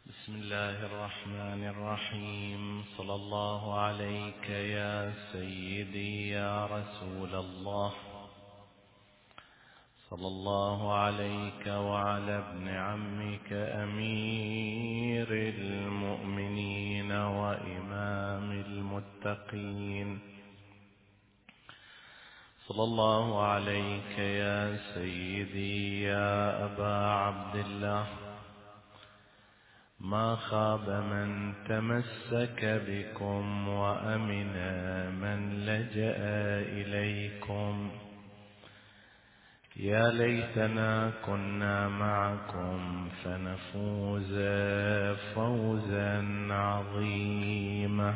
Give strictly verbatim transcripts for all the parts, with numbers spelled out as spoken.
بسم الله الرحمن الرحيم. صلى الله عليك يا سيدي يا رسول الله، صلى الله عليك وعلى ابن عمك أمير المؤمنين وإمام المتقين، صلى الله عليك يا سيدي يا أبا عبد الله. ما خاب من تمسك بكم وأمن من لجأ إليكم. يا ليتنا كنا معكم فنفوز فوزا عظيما.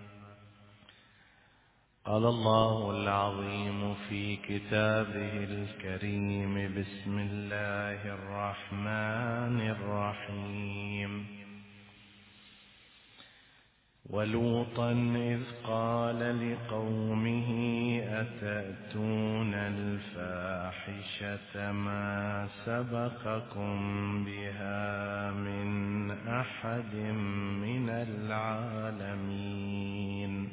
قال الله العظيم في كتابه الكريم: بسم الله الرحمن الرحيم. ولوطا إذ قال لقومه أتأتون الفاحشة ما سبقكم بها من أحد من العالمين.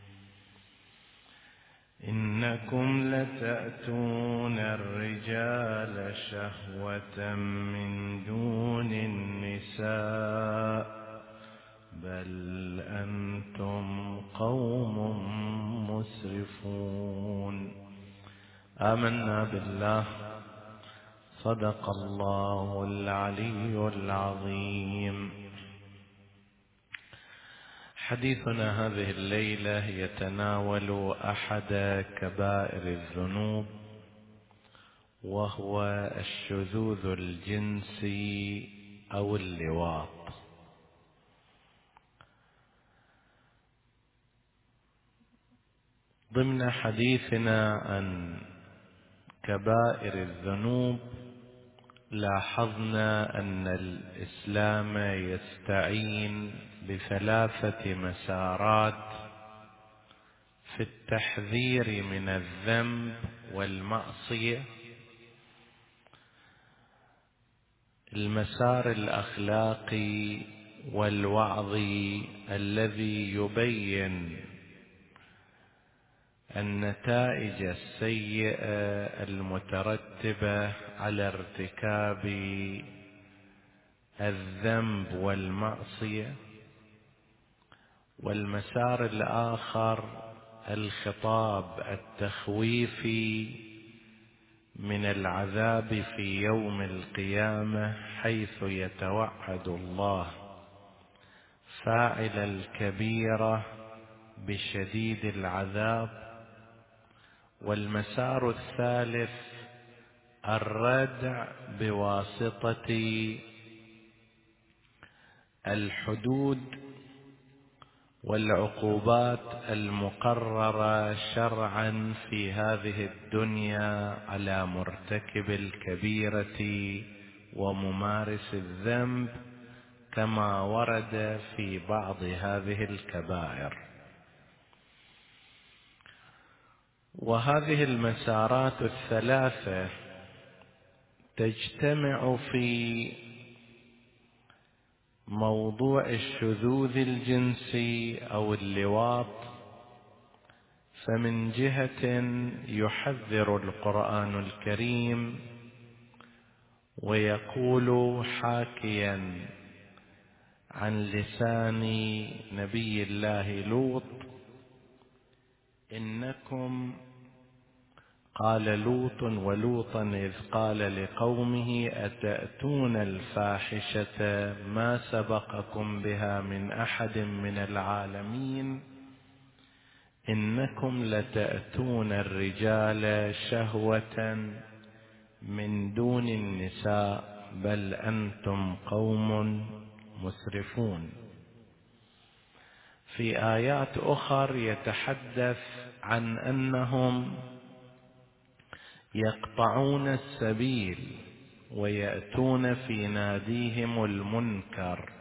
إنكم لتأتون الرجال شهوة من دون النساء بل أنتم قوم مسرفون. آمنا بالله. صدق الله العلي العظيم. حديثنا هذه الليلة يتناول أحد كبائر الذنوب، وهو الشذوذ الجنسي أو اللواط. ضمن حديثنا عن كبائر الذنوب لاحظنا أن الإسلام يستعين بثلاثة مسارات في التحذير من الذنب والمعصية: المسار الأخلاقي والوعظي الذي يبين النتائج السيئة المترتبة على ارتكاب الذنب والمعصية، والمسار الآخر الخطاب التخويفي من العذاب في يوم القيامة، حيث يتوعد الله فاعل الكبيرة بشديد العذاب. والمسار الثالث الردع بواسطة الحدود والعقوبات المقررة شرعا في هذه الدنيا على مرتكب الكبيرة وممارس الذنب، كما ورد في بعض هذه الكبائر. وهذه المسارات الثلاثة تجتمع في موضوع الشذوذ الجنسي أو اللواط. فمن جهة يحذر القرآن الكريم ويقول حاكيا عن لسان نبي الله لوط: إنكم قال لوط ولوطا إذ قال لقومه أتأتون الفاحشة ما سبقكم بها من أحد من العالمين. إنكم لتأتون الرجال شهوة من دون النساء بل أنتم قوم مسرفون. في آيات أخر يتحدث عن أنهم يقطعون السبيل ويأتون في ناديهم المنكر.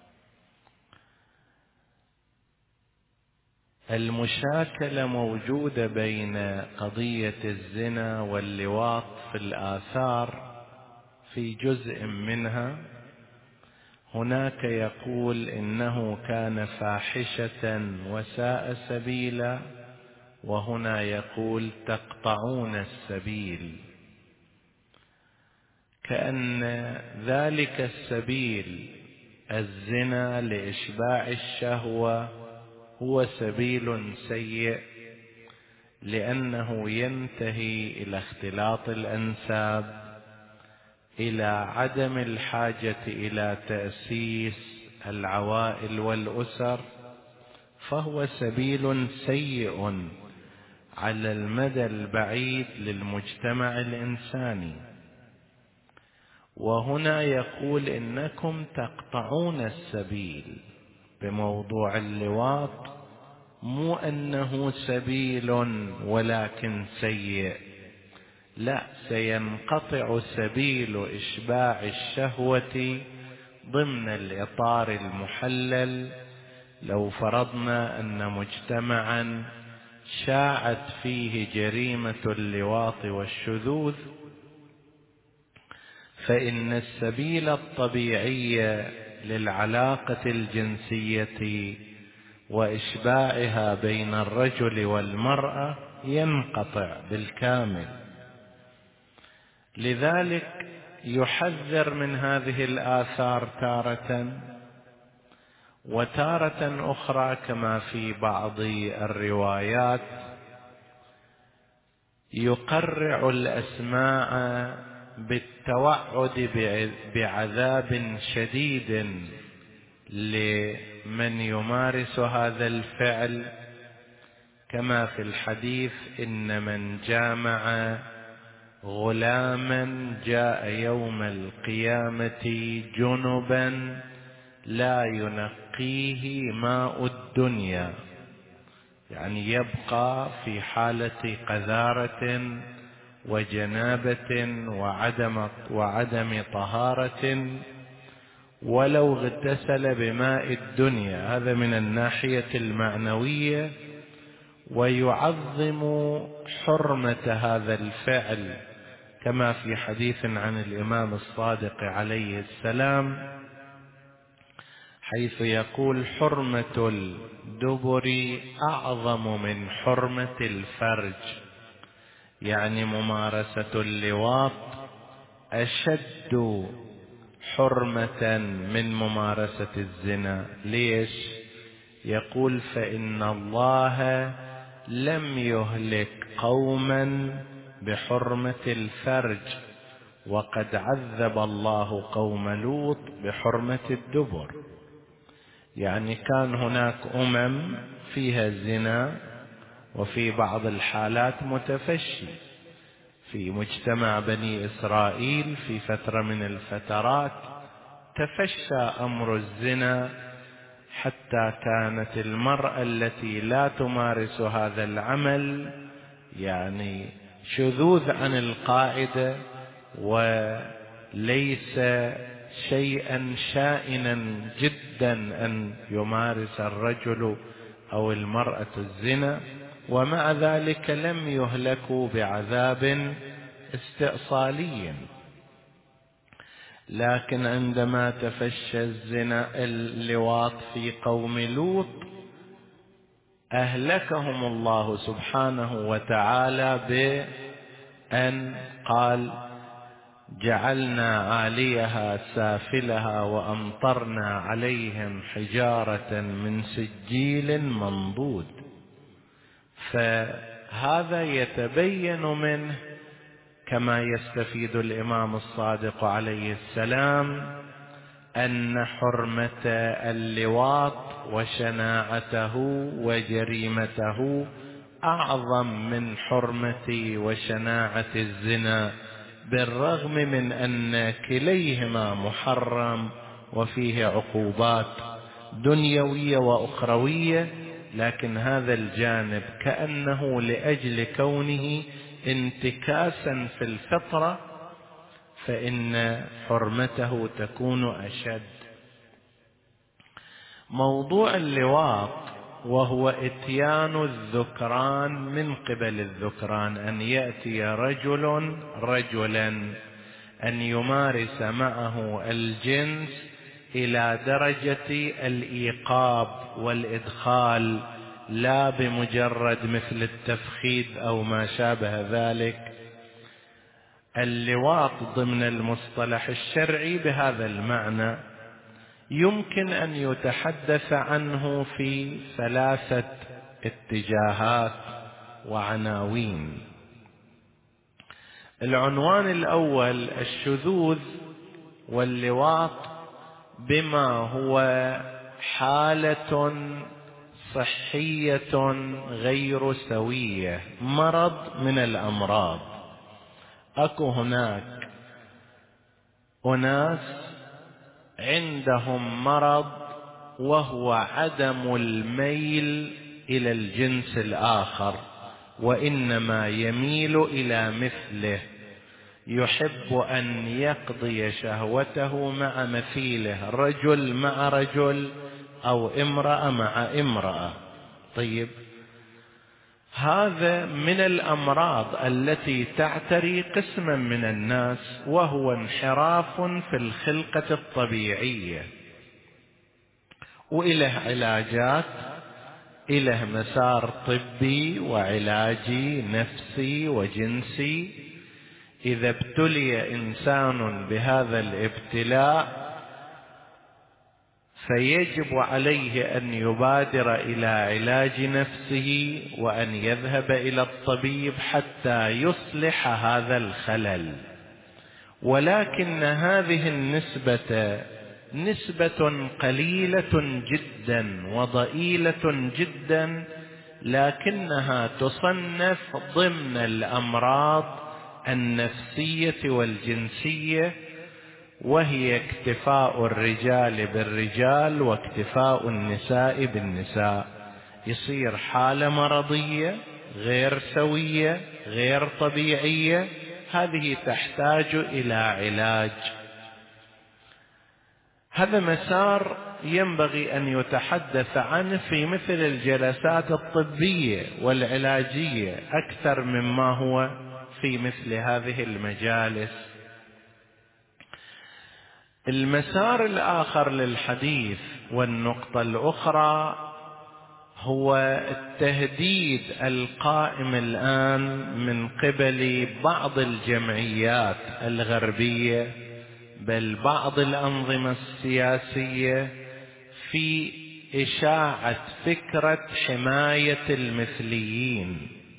المشاكلة موجودة بين قضية الزنا واللواط في الآثار في جزء منها، هناك يقول إنه كان فاحشة وساء سبيلا، وهنا يقول تقطعون السبيل، كأن ذلك السبيل الزنا لإشباع الشهوة هو سبيل سيء، لأنه ينتهي إلى اختلاط الأنساب، إلى عدم الحاجة إلى تأسيس العوائل والأسر، فهو سبيل سيء على المدى البعيد للمجتمع الإنساني. وهنا يقول إنكم تقطعون السبيل بموضوع اللواط، مو أنه سبيل ولكن سيء، لا، سينقطع سبيل إشباع الشهوة ضمن الإطار المحلل. لو فرضنا أن مجتمعا شاعت فيه جريمة اللواط والشذوذ، فإن السبيل الطبيعي للعلاقة الجنسية وإشباعها بين الرجل والمرأة ينقطع بالكامل. لذلك يحذر من هذه الآثار تارة، وتارة أخرى كما في بعض الروايات يقرع الأسماع بالتوعد بعذاب شديد لمن يمارس هذا الفعل، كما في الحديث إن من جامع غلاما جاء يوم القيامة جنبا لا ينقيه ماء الدنيا، يعني يبقى في حالة قذارة وجنابة وعدم, وعدم طهارة ولو اغتسل بماء الدنيا. هذا من الناحية المعنوية، ويعظم حرمة هذا الفعل كما في حديث عن الإمام الصادق عليه السلام، حيث يقول حرمة الدبر أعظم من حرمة الفرج، يعني ممارسة اللواط أشد حرمة من ممارسة الزنا. ليش؟ يقول فإن الله لم يهلك قوما بحرمة الفرج، وقد عذب الله قوم لوط بحرمة الدبر. يعني كان هناك أمم فيها الزنا، وفي بعض الحالات متفشي. في مجتمع بني إسرائيل في فترة من الفترات تفشى أمر الزنا، حتى كانت المرأة التي لا تمارس هذا العمل يعني شذوذ عن القاعدة، وليس شيئا شائنا جدا أن يمارس الرجل أو المرأة الزنا، ومع ذلك لم يهلكوا بعذاب استئصالي. لكن عندما تفشى الزنا اللواط في قوم لوط أهلكهم الله سبحانه وتعالى بأن قال جعلنا عاليها سافلها وأمطرنا عليهم حجارة من سجيل منضود. فهذا يتبين منه كما يستفيد الإمام الصادق عليه السلام أن حرمة اللواط وشناعته وجريمته أعظم من حرمة وشناعة الزنا، بالرغم من أن كليهما محرم وفيه عقوبات دنيوية وأخروية، لكن هذا الجانب كأنه لأجل كونه انتكاسا في الفطرة فإن حرمته تكون أشد. موضوع اللواط وهو إتيان الذكران من قبل الذكران، أن يأتي رجل رجلا أن يمارس معه الجنس إلى درجة الإيقاب والإدخال، لا بمجرد مثل التفخيد أو ما شابه ذلك. اللواط ضمن المصطلح الشرعي بهذا المعنى يمكن أن يتحدث عنه في ثلاثة اتجاهات وعناوين. العنوان الأول الشذوذ واللواط بما هو حالة صحية غير سوية، مرض من الأمراض. أكو هناك أناس عندهم مرض وهو عدم الميل إلى الجنس الآخر، وإنما يميل إلى مثله، يحب أن يقضي شهوته مع مثيله، رجل مع رجل أو امرأة مع امرأة. طيب، هذا من الأمراض التي تعتري قسما من الناس، وهو انحراف في الخلقة الطبيعية، وإله علاجات، إله مسار طبي وعلاجي نفسي وجنسي. إذا ابتلي إنسان بهذا الابتلاء فيجب عليه أن يبادر إلى علاج نفسه وأن يذهب إلى الطبيب حتى يصلح هذا الخلل. ولكن هذه النسبة نسبة قليلة جدا وضئيلة جدا، لكنها تصنف ضمن الأمراض النفسية والجنسية، وهي اكتفاء الرجال بالرجال واكتفاء النساء بالنساء. يصير حالة مرضية غير سوية غير طبيعية، هذه تحتاج إلى علاج. هذا مسار ينبغي أن يتحدث عنه في مثل الجلسات الطبية والعلاجية أكثر مما هو في مثل هذه المجالس. المسار الآخر للحديث والنقطة الأخرى هو التهديد القائم الآن من قبل بعض الجمعيات الغربية، بل بعض الأنظمة السياسية، في إشاعة فكرة حماية المثليين.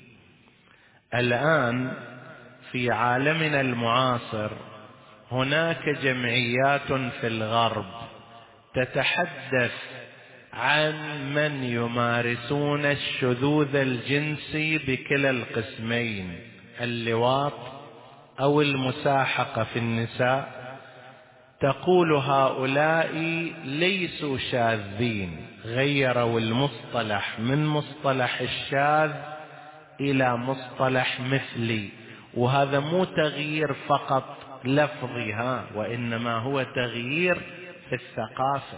الآن في عالمنا المعاصر هناك جمعيات في الغرب تتحدث عن من يمارسون الشذوذ الجنسي بكلا القسمين، اللواط أو المساحقة في النساء. تقول هؤلاء ليسوا شاذين، غيروا المصطلح من مصطلح الشاذ إلى مصطلح مثلي، وهذا مو تغيير فقط لفظي ها، وإنما هو تغيير في الثقافة.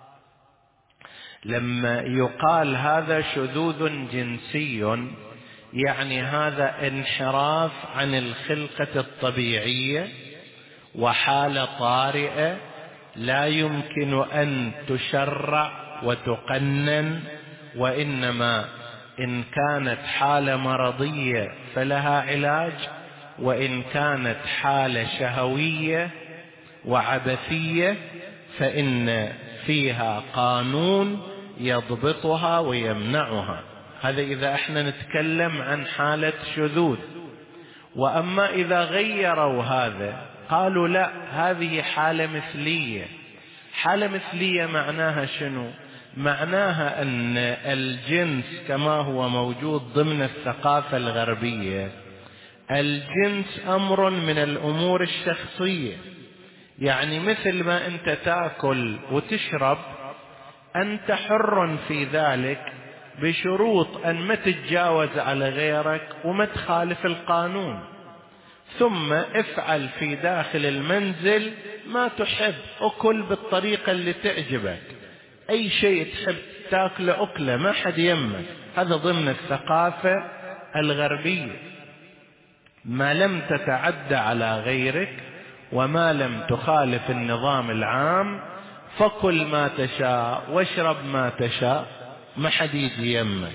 لما يقال هذا شذوذ جنسي، يعني هذا انحراف عن الخلقة الطبيعية وحالة طارئة لا يمكن أن تشرع وتقنن، وإنما إن كانت حالة مرضية فلها علاج، وإن كانت حالة شهوية وعبثية فإن فيها قانون يضبطها ويمنعها. هذا إذا احنا نتكلم عن حالة شذوذ. وأما إذا غيروا هذا قالوا لا، هذه حالة مثلية. حالة مثلية معناها شنو؟ معناها أن الجنس كما هو موجود ضمن الثقافة الغربية، الجنس أمر من الأمور الشخصية. يعني مثل ما أنت تأكل وتشرب، أنت حر في ذلك بشروط أن ما تتجاوز على غيرك وما تخالف القانون. ثم افعل في داخل المنزل ما تحب، أكل بالطريقة اللي تعجبك، أي شيء تحب تاكله أكله، ما حد يمك. هذا ضمن الثقافة الغربية، ما لم تتعدى على غيرك وما لم تخالف النظام العام فكل ما تشاء واشرب ما تشاء، ما حد يجي يمك.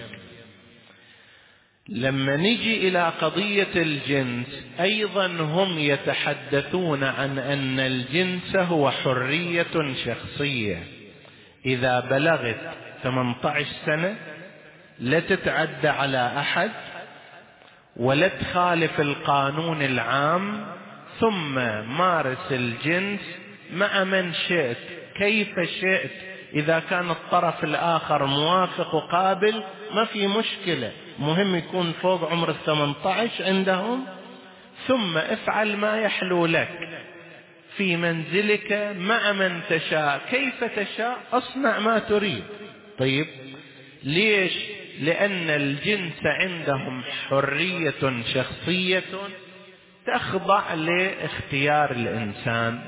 لما نجي إلى قضية الجنس أيضا هم يتحدثون عن أن الجنس هو حرية شخصية. إذا بلغت ثمانية عشر سنة لا تتعدى على أحد ولا تخالف القانون العام، ثم مارس الجنس مع من شئت كيف شئت. إذا كان الطرف الآخر موافق وقابل ما في مشكلة، مهم يكون فوق عمر الثمانية عشر عندهم. ثم افعل ما يحلو لك في منزلك مع من تشاء كيف تشاء، اصنع ما تريد. طيب ليش؟ لأن الجنس عندهم حرية شخصية تخضع لاختيار الإنسان.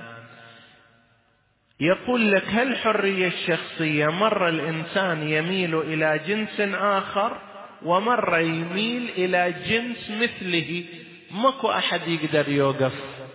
يقول لك هالحرية الشخصية مرة الإنسان يميل إلى جنس آخر ومرة يميل إلى جنس مثله، ماكو أحد يقدر يوقف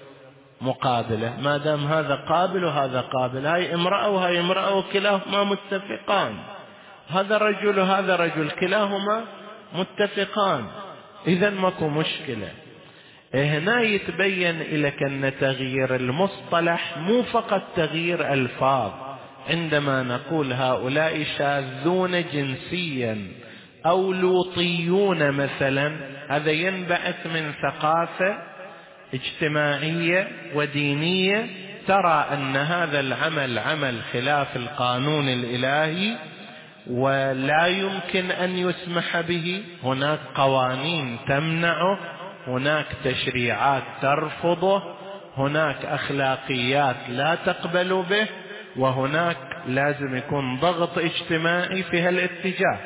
مقابلة ما دام هذا قابل وهذا قابل، هاي امرأة وهاي امرأة وكلاهما متفقان، هذا رجل وهذا رجل كلاهما متفقان، إذن ماكو مشكلة. هنا يتبين لك أن تغيير المصطلح مو فقط تغيير ألفاظ. عندما نقول هؤلاء شاذون جنسيا أو لوطيون مثلا، هذا ينبعث من ثقافة اجتماعية ودينية ترى أن هذا العمل عمل خلاف القانون الإلهي ولا يمكن أن يسمح به. هناك قوانين تمنعه، هناك تشريعات ترفضه، هناك أخلاقيات لا تقبل به، وهناك لازم يكون ضغط اجتماعي في هالاتجاه.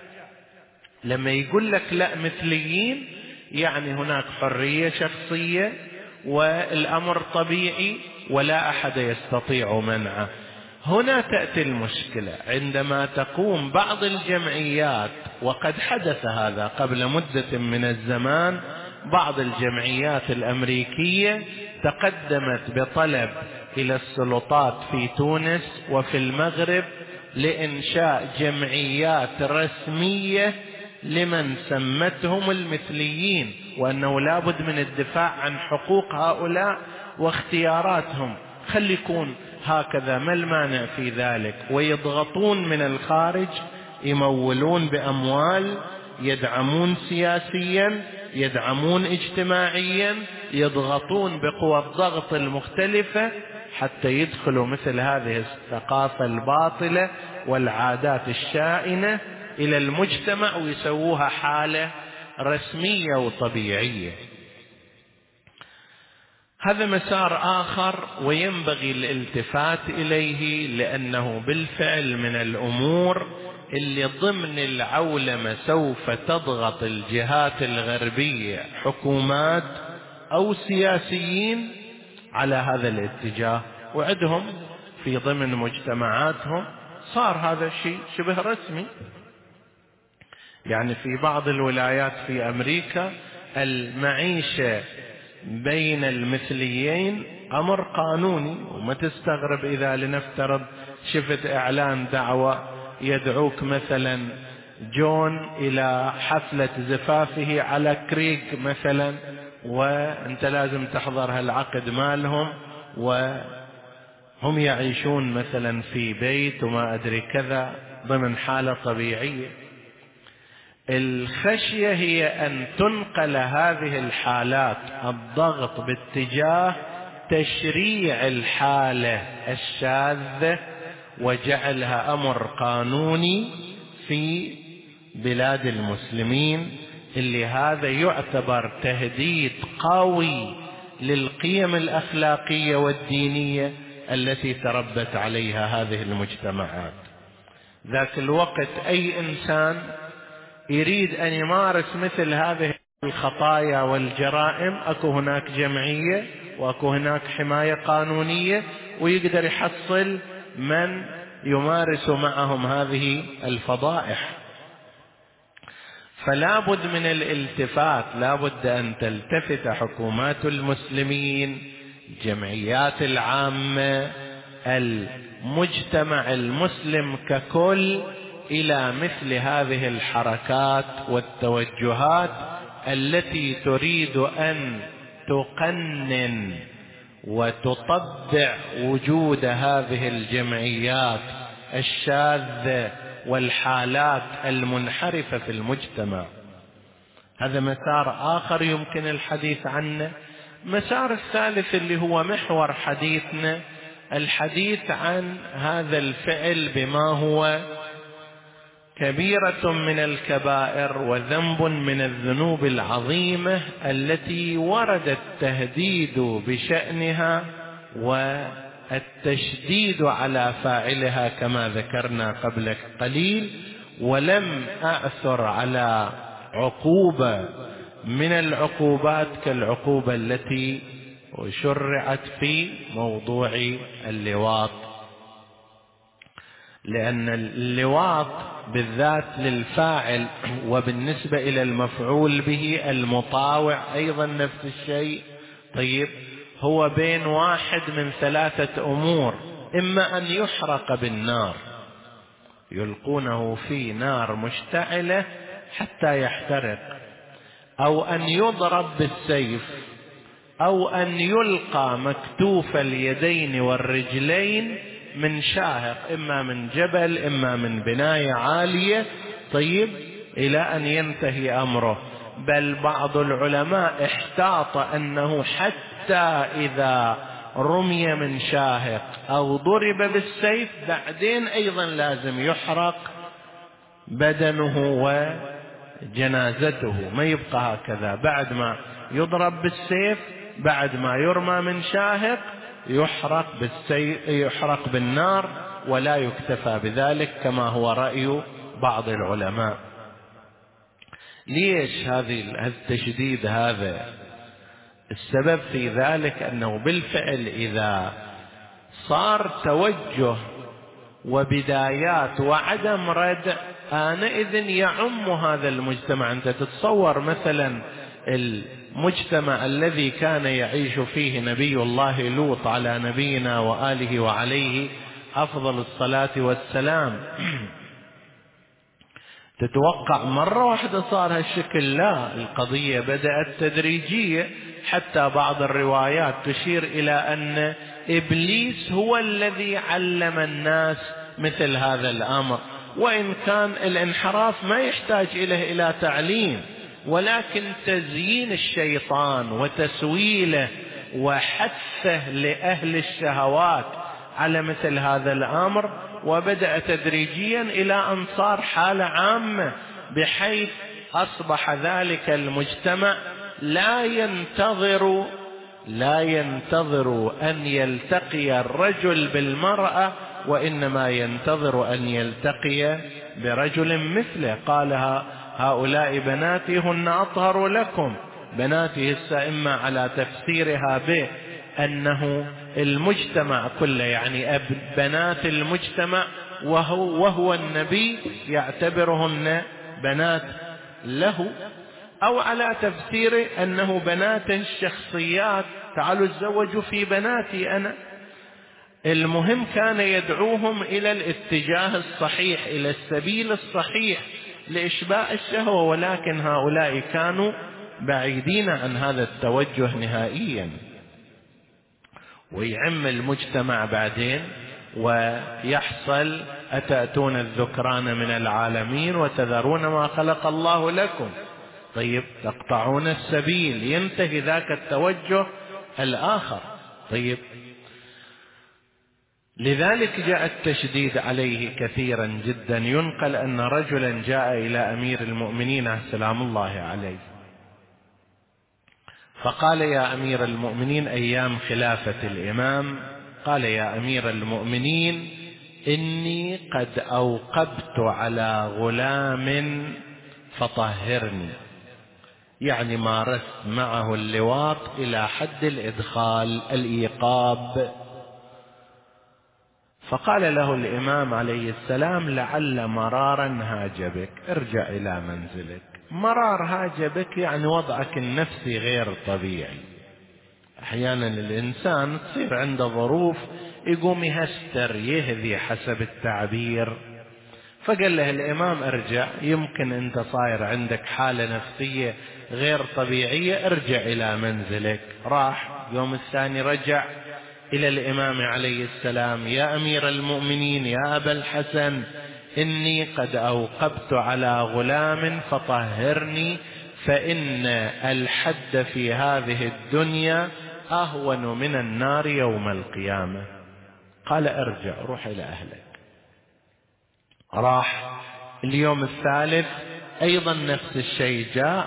لما يقول لك لا مثليين يعني هناك حرية شخصية والأمر طبيعي ولا أحد يستطيع منعه. هنا تأتي المشكلة عندما تقوم بعض الجمعيات، وقد حدث هذا قبل مدة من الزمان، بعض الجمعيات الأمريكية تقدمت بطلب إلى السلطات في تونس وفي المغرب لإنشاء جمعيات رسمية لمن سمتهم المثليين، وأنه لابد من الدفاع عن حقوق هؤلاء واختياراتهم. خلي يكون هكذا، ما المانع في ذلك؟ ويضغطون من الخارج، يمولون بأموال، يدعمون سياسيا، يدعمون اجتماعيا، يضغطون بقوى الضغط المختلفة حتى يدخلوا مثل هذه الثقافة الباطلة والعادات الشائنة إلى المجتمع ويسووها حالة رسمية وطبيعية. هذا مسار آخر وينبغي الالتفات إليه، لأنه بالفعل من الأمور اللي ضمن العولمة سوف تضغط الجهات الغربية، حكومات أو سياسيين، على هذا الاتجاه. وعندهم في ضمن مجتمعاتهم صار هذا الشيء شبه رسمي. يعني في بعض الولايات في أمريكا المعيشة بين المثليين أمر قانوني، وما تستغرب إذا لنفترض شفت إعلان دعوة يدعوك مثلا جون إلى حفلة زفافه على كريك مثلا، وأنت لازم تحضر هالعقد مالهم، وهم يعيشون مثلا في بيت وما أدري كذا ضمن حالة طبيعية. الخشية هي أن تنقل هذه الحالات الضغط باتجاه تشريع الحالة الشاذة وجعلها أمر قانوني في بلاد المسلمين، اللي هذا يعتبر تهديد قوي للقيم الأخلاقية والدينية التي تربت عليها هذه المجتمعات. ذاك الوقت أي إنسان يريد أن يمارس مثل هذه الخطايا والجرائم، أكو هناك جمعية وأكو هناك حماية قانونية، ويقدر يحصل من يمارس معهم هذه الفضائح. فلا بد من الالتفات، لا بد أن تلتفت حكومات المسلمين، الجمعيات العامة، المجتمع المسلم ككل إلى مثل هذه الحركات والتوجهات التي تريد أن تقنن وتطبع وجود هذه الجمعيات الشاذة والحالات المنحرفة في المجتمع. هذا مسار آخر يمكن الحديث عنه. مسار الثالث اللي هو محور حديثنا، الحديث عن هذا الفعل بما هو كبيرة من الكبائر وذنب من الذنوب العظيمة التي ورد التهديد بشأنها والتشديد على فاعلها كما ذكرنا قبل قليل، ولم أعثر على عقوبة من العقوبات كالعقوبة التي شرعت في موضوع اللواط، لأن اللواط بالذات للفاعل وبالنسبة إلى المفعول به المطاوع أيضا نفس الشيء. طيب هو بين واحد من ثلاثة أمور: إما أن يحرق بالنار، يلقونه في نار مشتعلة حتى يحترق، أو أن يضرب بالسيف، أو أن يلقى مكتوف اليدين والرجلين من شاهق، إما من جبل إما من بناية عالية، طيب إلى أن ينتهي أمره. بل بعض العلماء احتاط أنه حتى إذا رمي من شاهق أو ضرب بالسيف بعدين أيضا لازم يحرق بدنه وجنازته، ما يبقى هكذا. بعد ما يضرب بالسيف، بعد ما يرمى من شاهق، يحرق بالسيف، يحرق بالنار، ولا يكتفى بذلك كما هو رأي بعض العلماء. ليش هذه التشديد هذا؟ السبب في ذلك أنه بالفعل إذا صار توجه وبدايات وعدم ردع، آنئذ يعم هذا المجتمع. أنت تتصور مثلا المجتمع الذي كان يعيش فيه نبي الله لوط على نبينا وآله وعليه أفضل الصلاة والسلام، تتوقع مرة واحدة صار هالشكل؟ لا، القضية بدأت تدريجية، حتى بعض الروايات تشير إلى أن إبليس هو الذي علم الناس مثل هذا الأمر، وإن كان الانحراف ما يحتاج إليه إلى تعليم، ولكن تزيين الشيطان وتسويله وحثه لأهل الشهوات على مثل هذا الأمر، وبدأ تدريجيا إلى أن صار حالة عامة، بحيث أصبح ذلك المجتمع لا ينتظر لا ينتظر أن يلتقي الرجل بالمرأة، وإنما ينتظر أن يلتقي برجل مثله. قالها هؤلاء بناتي هن أطهر لكم. بناتي هسه إما على تفسيرها به أنه المجتمع كله، يعني بنات المجتمع، وهو, وهو النبي يعتبرهن بنات له، أو على تفسيره أنه بنات الشخصيات، تعالوا تزوجوا في بناتي أنا. المهم كان يدعوهم إلى الاتجاه الصحيح، إلى السبيل الصحيح لإشباع الشهوة، ولكن هؤلاء كانوا بعيدين عن هذا التوجه نهائيا. ويعم المجتمع بعدين ويحصل أتأتون الذكران من العالمين وتذرون ما خلق الله لكم. طيب تقطعون السبيل، ينتهي ذاك التوجه الآخر. طيب لذلك جاء التشديد عليه كثيرا جدا. ينقل أن رجلا جاء إلى أمير المؤمنين سلام الله عليه، فقال يا أمير المؤمنين أيام خلافة الإمام، قال يا أمير المؤمنين إني قد أوقبت على غلام فطهرني، يعني مارست معه اللواط إلى حد الإدخال الإيقاب. فقال له الإمام عليه السلام لعل مرارا هاجبك، ارجع إلى منزلك. مرار هاجبك يعني وضعك النفسي غير طبيعي. أحيانا الإنسان تصير عنده ظروف يقوم يهستر يهذي حسب التعبير. فقال له الإمام ارجع، يمكن أنت صاير عندك حالة نفسية غير طبيعية، ارجع إلى منزلك. راح يوم الثاني رجع إلى الإمام عليه السلام: يا أمير المؤمنين، يا أبا الحسن، إني قد أوقبت على غلام فطهرني، فإن الحد في هذه الدنيا أهون من النار يوم القيامة. قال ارجع، روح إلى أهلك. راح اليوم الثالث أيضا نفس الشيء، جاء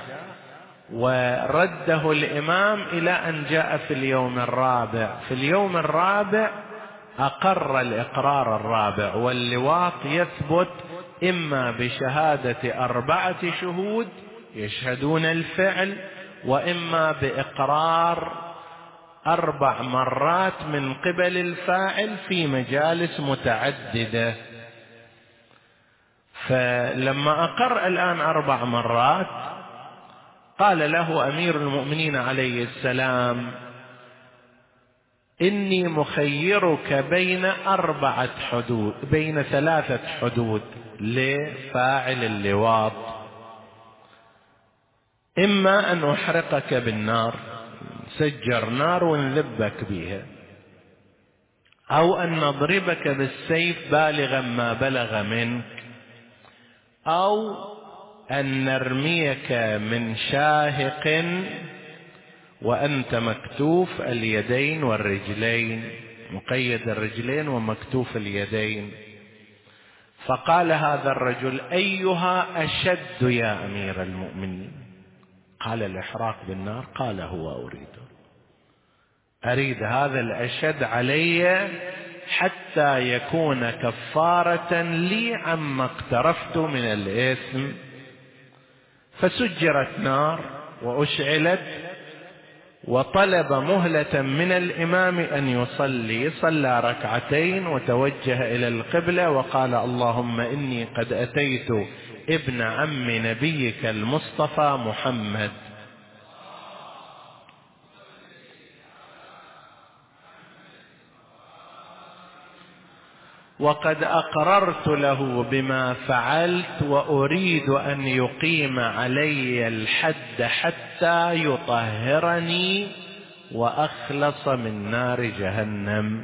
ورده الإمام إلى أن جاء في اليوم الرابع. في اليوم الرابع أقر الإقرار الرابع، واللواط يثبت إما بشهادة أربعة شهود يشهدون الفعل، وإما بإقرار أربع مرات من قبل الفاعل في مجالس متعددة. فلما أقر الآن أربع مرات قال له أمير المؤمنين عليه السلام: إني مخيرك بين أربعة حدود، بين ثلاثة حدود لفاعل اللواط، إما أن أحرقك بالنار، سجر نار ونذبك بها، أو أن نضربك بالسيف بالغا ما بلغ منك، أو أن نرميك من شاهق وأنت مكتوف اليدين والرجلين، مقيد الرجلين ومكتوف اليدين. فقال هذا الرجل: أيها أشد يا أمير المؤمنين؟ قال: الإحراق بالنار. قال: هو أريده، أريد هذا الأشد علي حتى يكون كفارة لي عما اقترفت من الإثم. فسجرت نار وأشعلت، وطلب مهلة من الإمام أن يصلي. صلى ركعتين وتوجه إلى القبلة وقال: اللهم إني قد أتيت ابن عم نبيك المصطفى محمد، وقد أقررت له بما فعلت، وأريد أن يقيم علي الحد حتى يطهرني وأخلص من نار جهنم.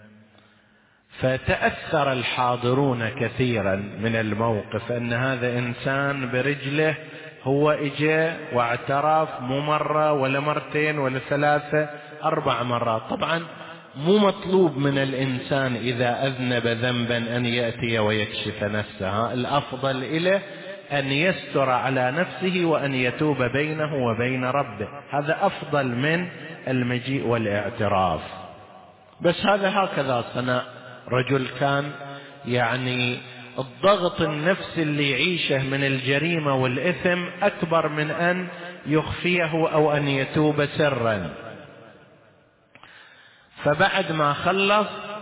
فتأثر الحاضرون كثيرا من الموقف، أن هذا إنسان برجله، هو إجا واعترف مو مرة ولا مرتين ولا ثلاثة، أربع مرات. طبعا مو مطلوب من الإنسان إذا أذنب ذنبا أن يأتي ويكشف نفسه، الأفضل إله أن يستر على نفسه وأن يتوب بينه وبين ربه، هذا أفضل من المجيء والاعتراف. بس هذا هكذا صنع رجل، كان يعني الضغط النفسي اللي يعيشه من الجريمة والإثم أكبر من أن يخفيه أو أن يتوب سرا. فبعد ما خلص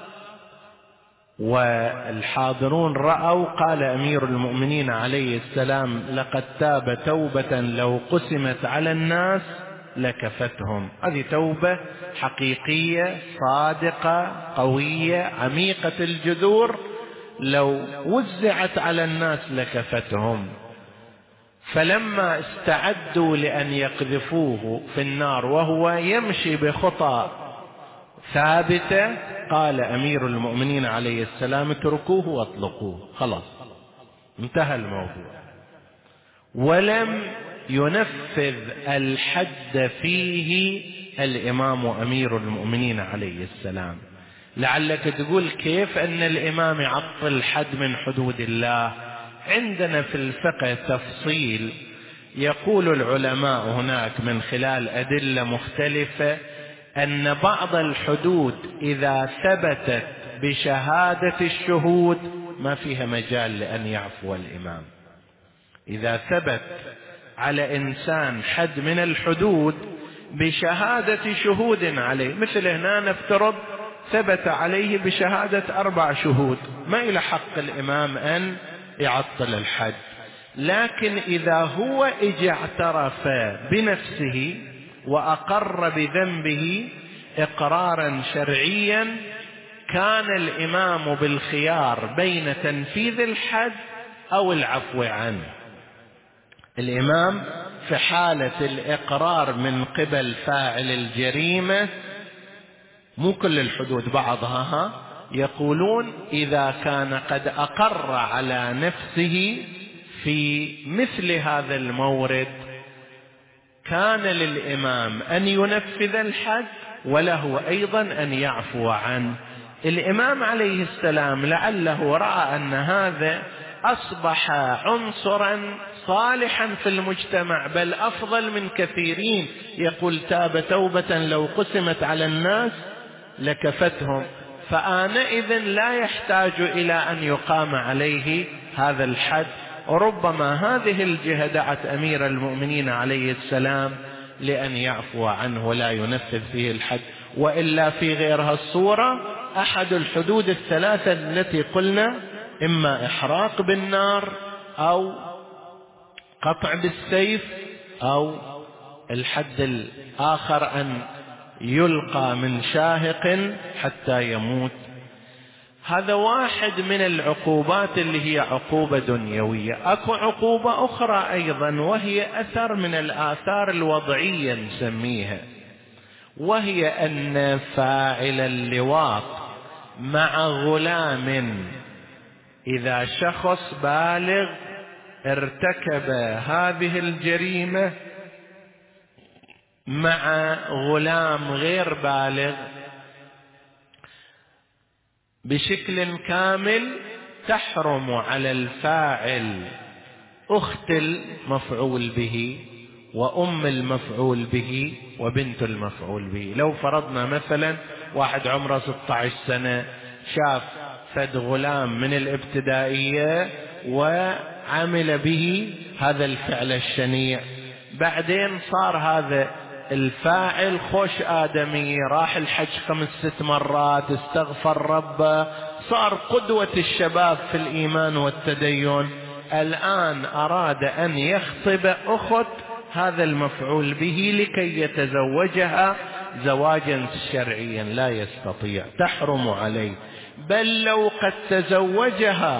والحاضرون رأوا، قال أمير المؤمنين عليه السلام: لقد تاب توبة لو قسمت على الناس لكفتهم. هذه توبة حقيقية صادقة قوية عميقة الجذور، لو وزعت على الناس لكفتهم. فلما استعدوا لأن يقذفوه في النار وهو يمشي بخطى ثابتة، قال أمير المؤمنين عليه السلام: اتركوه واطلقوه، خلاص انتهى الموضوع. ولم ينفذ الحد فيه الإمام أمير المؤمنين عليه السلام. لعلك تقول كيف أن الإمام يعطل حد من حدود الله؟ عندنا في الفقه تفصيل، يقول العلماء هناك من خلال أدلة مختلفة أن بعض الحدود إذا ثبتت بشهادة الشهود ما فيها مجال لأن يعفو الإمام. إذا ثبت على إنسان حد من الحدود بشهادة شهود عليه، مثل هنا نفترض ثبت عليه بشهادة أربع شهود، ما إلى حق الإمام أن يعطل الحد. لكن إذا هو اجى اعترف بنفسه وأقر بذنبه إقرارا شرعيا، كان الإمام بالخيار بين تنفيذ الحد أو العفو عنه. الإمام في حالة الإقرار من قبل فاعل الجريمة، مو كل الحدود بعضها، ها يقولون إذا كان قد أقر على نفسه في مثل هذا المورد كان للإمام أن ينفذ الحد وله أيضا أن يعفو عنه. الإمام عليه السلام لعله رأى أن هذا أصبح عنصرا صالحا في المجتمع، بل أفضل من كثيرين، يقول تاب توبة لو قسمت على الناس لكفتهم، فآنئذ لا يحتاج إلى أن يقام عليه هذا الحد. وربما هذه الجهة دعت أمير المؤمنين عليه السلام لأن يعفو عنه ولا ينفذ فيه الحد، وإلا في غيرها الصورة أحد الحدود الثلاثة التي قلنا إما إحراق بالنار أو قطع بالسيف أو الحد الآخر أن يلقى من شاهق حتى يموت. هذا واحد من العقوبات اللي هي عقوبة دنيوية. أكو عقوبة أخرى أيضا وهي أثر من الآثار الوضعية نسميها، وهي أن فاعل اللواط مع غلام، إذا شخص بالغ ارتكب هذه الجريمة مع غلام غير بالغ بشكل كامل، تحرم على الفاعل أخت المفعول به وأم المفعول به وبنت المفعول به. لو فرضنا مثلا واحد عمره ستة عشر سنة شاف فد غلام من الابتدائية وعمل به هذا الفعل الشنيع، بعدين صار هذا الفاعل خوش آدمي، راح الحج خمس ست مرات، استغفر ربه، صار قدوة الشباب في الإيمان والتدين، الآن أراد أن يخطب أخت هذا المفعول به لكي يتزوجها زواجا شرعيا، لا يستطيع، تحرم عليه. بل لو قد تزوجها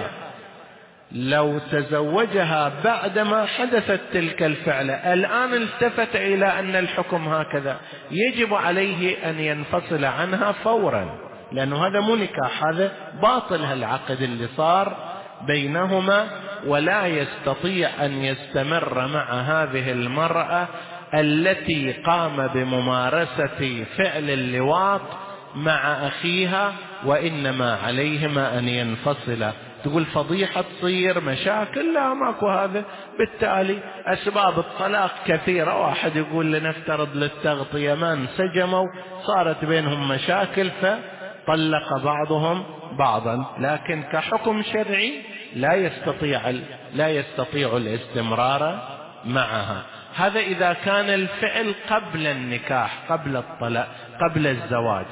لو تزوجها بعدما حدثت تلك الفعلة، الآن التفت إلى أن الحكم هكذا، يجب عليه أن ينفصل عنها فورا، لأنه هذا مو نكاح، هذا باطل العقد اللي صار بينهما، ولا يستطيع أن يستمر مع هذه المرأة التي قام بممارسة فعل اللواط مع أخيها، وإنما عليهما أن ينفصلا. تقول فضيحة تصير مشاكل؟ لا، ماكو هذا. بالتالي أسباب الطلاق كثيرة، واحد يقول لنفترض للتغطية ما انسجموا صارت بينهم مشاكل فطلق بعضهم بعضا، لكن كحكم شرعي لا يستطيع لا يستطيع الاستمرار معها. هذا إذا كان الفعل قبل النكاح، قبل الطلاق، قبل الزواج.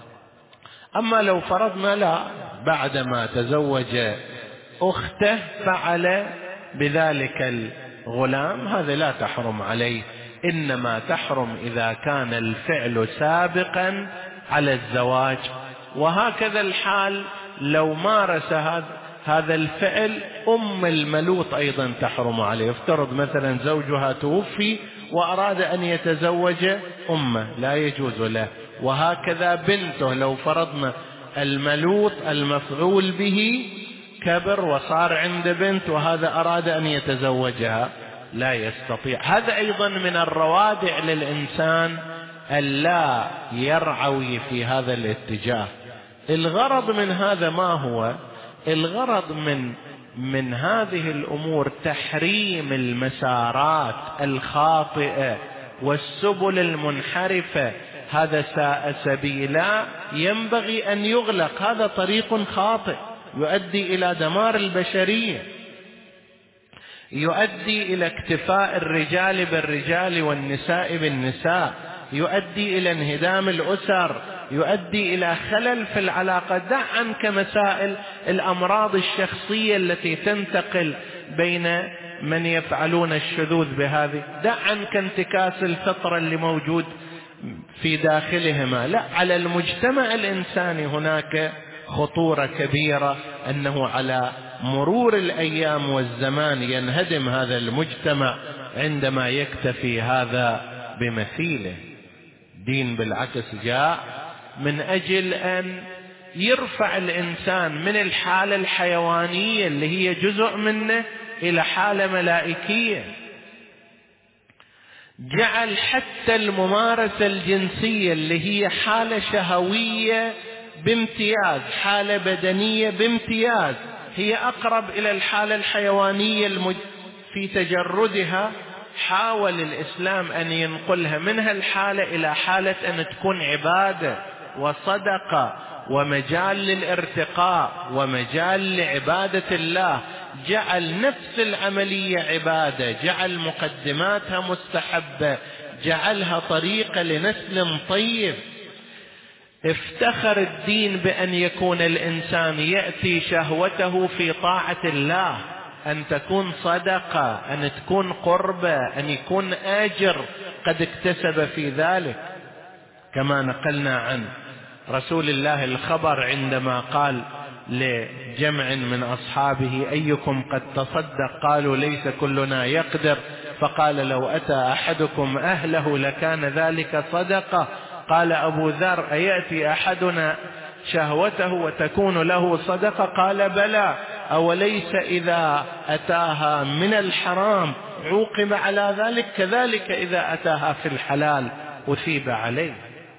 أما لو فرضنا لا، بعدما تزوج أخته فعل بذلك الغلام، هذا لا تحرم عليه، إنما تحرم إذا كان الفعل سابقا على الزواج. وهكذا الحال لو مارس هذا هذا الفعل أم الملوط أيضا تحرم عليه. افترض مثلا زوجها توفي وأراد أن يتزوج أمه، لا يجوز له. وهكذا بنته، لو فرضنا الملوط المفعول به كبر وصار عند بنت وهذا أراد أن يتزوجها، لا يستطيع. هذا أيضا من الروادع للإنسان ألا يرعوي في هذا الاتجاه. الغرض من هذا ما هو؟ الغرض من من هذه الأمور تحريم المسارات الخاطئة والسبل المنحرفة. هذا ساء سبيلا ينبغي أن يغلق، هذا طريق خاطئ يؤدي إلى دمار البشرية، يؤدي إلى اكتفاء الرجال بالرجال والنساء بالنساء، يؤدي إلى انهدام الأسر، يؤدي إلى خلل في العلاقة. دع عنك مسائل الأمراض الشخصية التي تنتقل بين من يفعلون الشذوذ بهذه، دع عنك انتكاس الفطرة اللي موجود في داخلهما، لا، على المجتمع الإنساني هناك خطورة كبيرة، أنه على مرور الأيام والزمان ينهدم هذا المجتمع عندما يكتفي هذا بمثيله. دين بالعكس جاء من أجل أن يرفع الإنسان من الحالة الحيوانية اللي هي جزء منه إلى حالة ملائكية. جعل حتى الممارسة الجنسية اللي هي حالة شهوية بامتياز، حالة بدنية بامتياز، هي أقرب إلى الحالة الحيوانية المج... في تجردها. حاول الإسلام أن ينقلها منها الحالة إلى حالة أن تكون عبادة وصدقة ومجال للارتقاء ومجال لعبادة الله. جعل نفس العملية عبادة، جعل مقدماتها مستحبة، جعلها طريقة لنسل طيب. افتخر الدين بأن يكون الإنسان يأتي شهوته في طاعة الله، أن تكون صدقة، أن تكون قربة، أن يكون آجر قد اكتسب في ذلك. كما نقلنا عن رسول الله الخبر عندما قال لجمع من أصحابه: أيكم قد تصدق؟ قالوا: ليس كلنا يقدر. فقال: لو أتى أحدكم أهله لكان ذلك صدقة. قال أبو ذر: أيأتي أحدنا شهوته وتكون له صدقة؟ قال: بلى. أوليس إذا أتاها من الحرام عوقب على ذلك؟ كذلك إذا أتاها في الحلال أثيب عليه.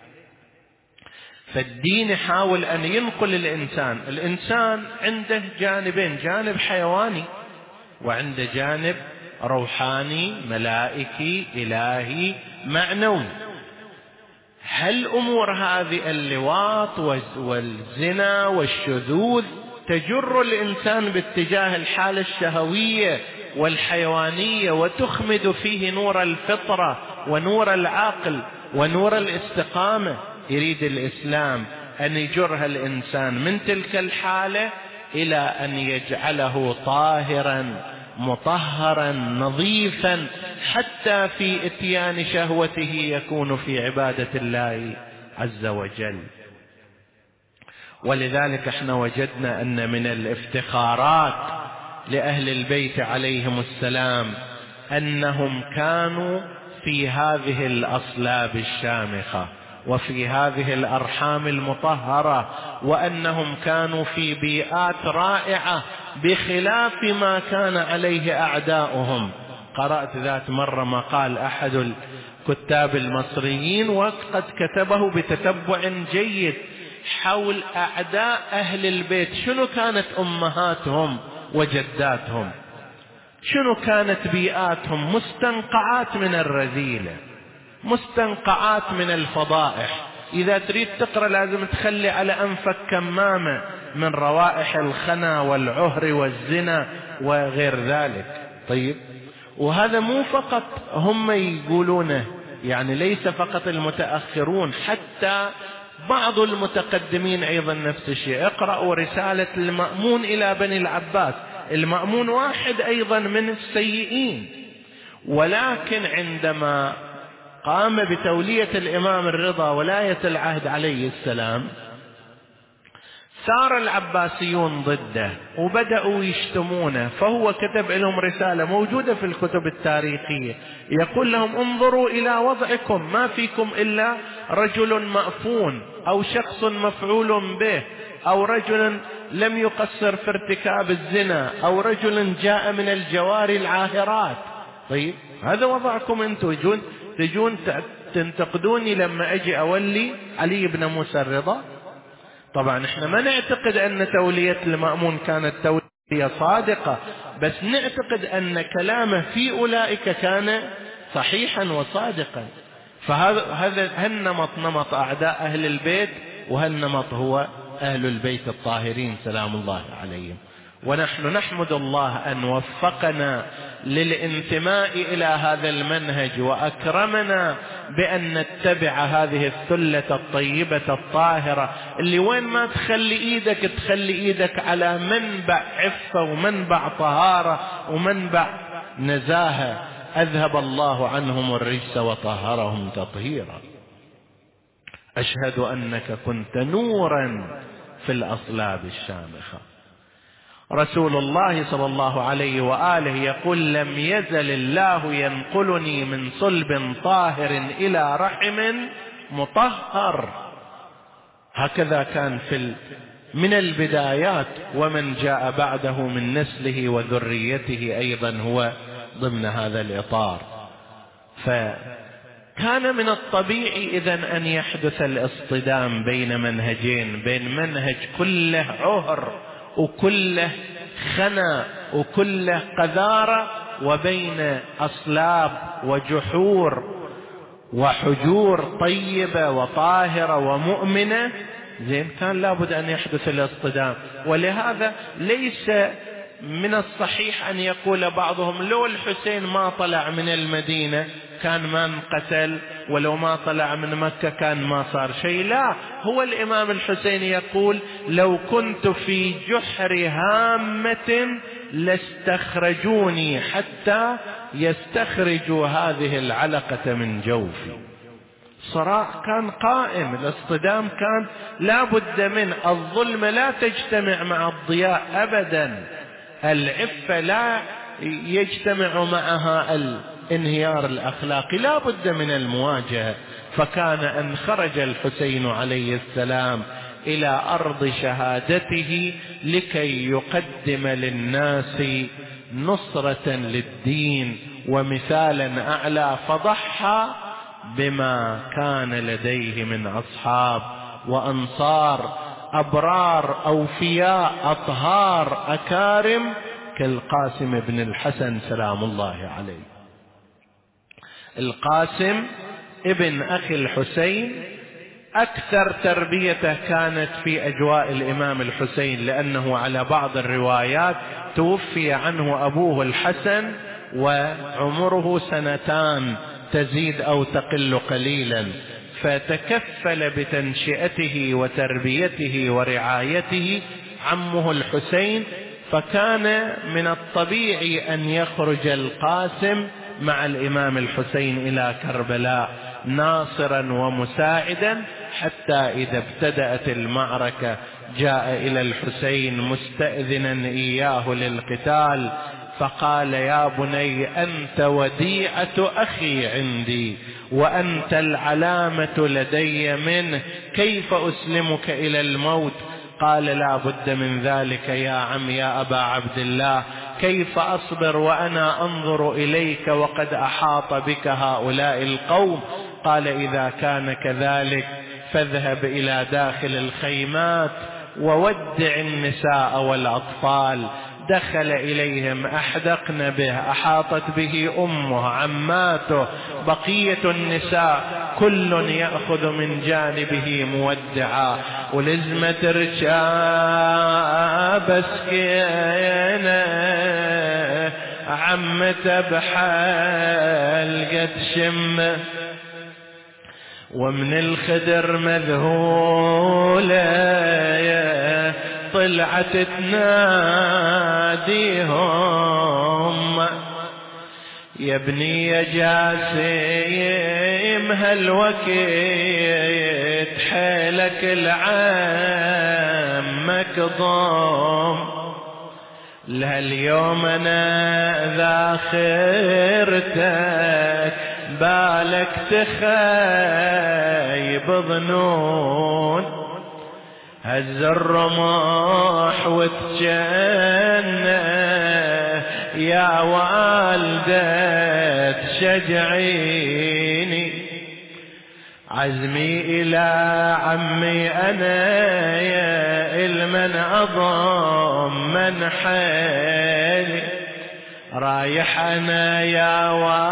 فالدين يحاول أن ينقل الإنسان. الإنسان عنده جانبين: جانب حيواني وعنده جانب روحاني ملائكي إلهي معنوي. هل أمور هذه اللواط والزنا والشذوذ تجر الإنسان باتجاه الحالة الشهوية والحيوانية وتخمد فيه نور الفطرة ونور العقل ونور الاستقامة؟ يريد الإسلام أن يجرها الإنسان من تلك الحالة إلى أن يجعله طاهرا مطهرا نظيفا، حتى في اتيان شهوته يكون في عبادة الله عز وجل. ولذلك احنا وجدنا أن من الافتخارات لأهل البيت عليهم السلام أنهم كانوا في هذه الأصلاب الشامخة وفي هذه الأرحام المطهرة، وأنهم كانوا في بيئات رائعة بخلاف ما كان عليه أعداؤهم. قرأت ذات مرة مقال أحد الكتاب المصريين وقد كتبه بتتبع جيد حول أعداء أهل البيت، شنو كانت أمهاتهم وجداتهم، شنو كانت بيئاتهم، مستنقعات من الرذيلة، مستنقعات من الفضائح. إذا تريد تقرأ لازم تخلي على أنفك كمامة من روائح الخنا والعهر والزنا وغير ذلك. طيب، وهذا مو فقط هم يقولونه، يعني ليس فقط المتأخرون، حتى بعض المتقدمين أيضا نفس الشيء. اقرأوا رسالة المأمون إلى بني العباس، المأمون واحد أيضا من السيئين، ولكن عندما قام بتولية الإمام الرضا ولاية العهد عليه السلام ثار العباسيون ضده وبدأوا يشتمونه، فهو كتب لهم رسالة موجودة في الكتب التاريخية يقول لهم: انظروا إلى وضعكم، ما فيكم إلا رجل مأفون أو شخص مفعول به أو رجل لم يقصر في ارتكاب الزنا أو رجل جاء من الجواري العاهرات. طيب، هذا وضعكم أنتم، تجون تجون تنتقدوني لما أجي أولي علي بن موسى الرضا. طبعا احنا ما نعتقد أن تولية المأمون كانت تولية صادقة، بس نعتقد أن كلامه في أولئك كان صحيحا وصادقا. فهذا هذا هالنمط نمط أعداء أهل البيت، وهالنمط هو أهل البيت الطاهرين سلام الله عليهم. ونحن نحمد الله أن وفقنا للانتماء إلى هذا المنهج وأكرمنا بأن نتبع هذه الثلة الطيبة الطاهرة، اللي وين ما تخلي إيدك تخلي إيدك على منبع عفة ومنبع طهارة ومنبع نزاهة، أذهب الله عنهم الرجس وطهرهم تطهيرا. أشهد أنك كنت نورا في الأصلاب الشامخة. رسول الله صلى الله عليه وآله يقول: لم يزل الله ينقلني من صلب طاهر إلى رحم مطهر. هكذا كان في من البدايات، ومن جاء بعده من نسله وذريته أيضا هو ضمن هذا الإطار. فكان من الطبيعي إذن أن يحدث الاصطدام بين منهجين، بين منهج كله عهر وكله خنا وكله قذارة، وبين أصلاب وجحور وحجور طيبة وطاهرة ومؤمنة. زين، كان لابد أن يحدث الاصطدام. ولهذا ليس من الصحيح أن يقول بعضهم: لو الحسين ما طلع من المدينة كان ما انقتل، ولو ما طلع من مكة كان ما صار شيء. لا، هو الإمام الحسين يقول: لو كنت في جحر هامة لاستخرجوني حتى يستخرجوا هذه العلقة من جوفي. صراع كان قائم، الاصطدام كان لا بد منه. الظلم لا تجتمع مع الضياء أبدا، العفة لا يجتمع معها الانهيار الأخلاقي، لا بد من المواجهة. فكان أن خرج الحسين عليه السلام إلى أرض شهادته لكي يقدم للناس نصرة للدين ومثالا أعلى، فضحى بما كان لديه من أصحاب وأنصار أبرار أوفياء أطهار أكارم كالقاسم بن الحسن سلام الله عليه. القاسم ابن أخي الحسين أكثر تربيته كانت في أجواء الإمام الحسين، لأنه على بعض الروايات توفي عنه أبوه الحسن وعمره سنتان تزيد أو تقل قليلا، فتكفل بتنشئته وتربيته ورعايته عمه الحسين. فكان من الطبيعي أن يخرج القاسم مع الإمام الحسين إلى كربلاء ناصرا ومساعدا، حتى إذا ابتدأت المعركة جاء إلى الحسين مستأذنا إياه للقتال، فقال: يا بني، أنت وديعة أخي عندي وأنت العلامة لدي منه، كيف أسلمك إلى الموت؟ قال: لا بد من ذلك يا عم يا أبا عبد الله، كيف أصبر وأنا أنظر إليك وقد أحاط بك هؤلاء القوم؟ قال: إذا كان كذلك فاذهب إلى داخل الخيمات وودع النساء والأطفال. دخل إليهم، أحدقن به، أحاطت به أمه، عماته، بقية النساء، كل يأخذ من جانبه مودعا. ولزمة رشاب سكينة عمته بحال قد شمه، ومن الخدر مذهولة طلعت تناديهم: يا ابني يا جاسم هالوقت حيلك العام مكظوم، لهاليوم انا ذاخرتك بالك تخيب ظنون، هز الرمح وتجنى يا والدة تشجعيني، عزمي إلى عمي أنا يا المن أضم من حالي، رايح أنا يا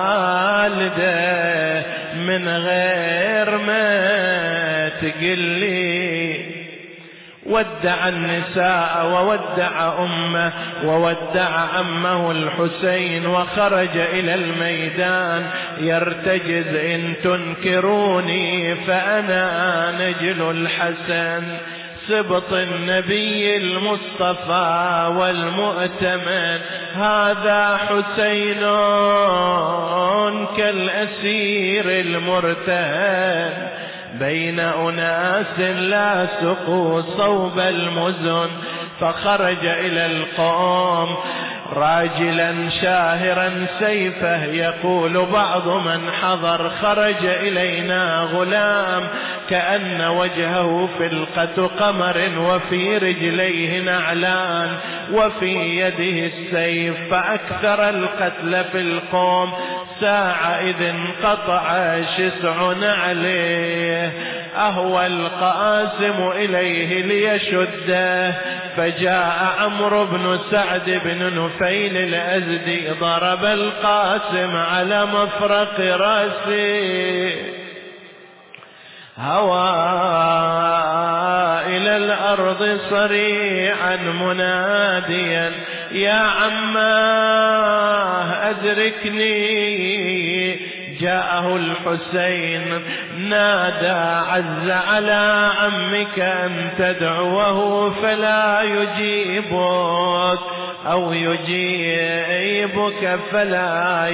والدة من غير ما تقلي. ودع النساء وودع أمه وودع عمه الحسين، وخرج إلى الميدان يرتجز: إن تنكروني فأنا نجل الحسن، سبط النبي المصطفى والمؤتمن، هذا حسين كالأسير المرتهن، بين أناس لا سقوا صوب المزن، فخرج إلى القوم راجلا شاهرا سيفه، يقول بعض من حضر: خرج إلينا غلام كأن وجهه فلقة قمر، وفي رجليه نعلان، وفي يده السيف، فأكثر القتل في القوم. ساعة إذ انقطع شسع عليه، أهوى القاسم إليه ليشده، فجاء عمرو بن سعد بن نفيل الأزدي، ضرب القاسم على مفرق رأسه، هوى إلى الأرض صريعا مناديا: يا عماه أدركني. جاءه الحسين نادى: عز على عمك أن تدعوه فلا يجيبك، أو يجيبك فلا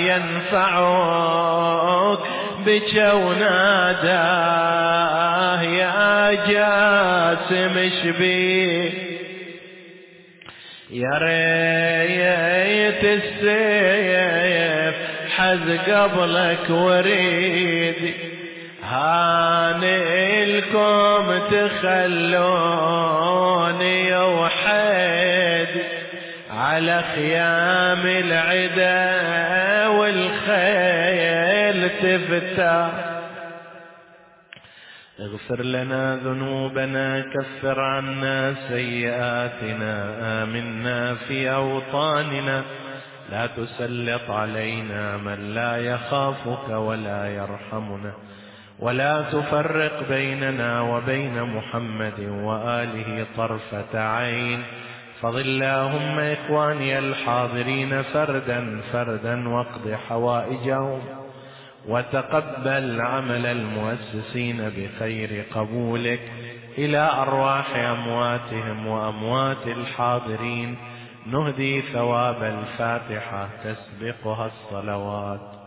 ينفعك، بك وناداه: يا جاسم اشبيه، يا ريت السيف حز قبلك وريدي، هانيلكم تخلوني وحيدي على خيام العدا والخيل تفتح. اغفر لنا ذنوبنا، كفر عنا سيئاتنا، آمنا في أوطاننا، لا تسلط علينا من لا يخافك ولا يرحمنا، ولا تفرق بيننا وبين محمد وآله طرفة عين. فضل اللهم إخواني الحاضرين فردا فردا، واقض حوائجهم، وتقبل عمل المؤسسين بخير قبولك، إلى أرواح أمواتهم وأموات الحاضرين نهدي ثواب الفاتحة تسبقها الصلوات.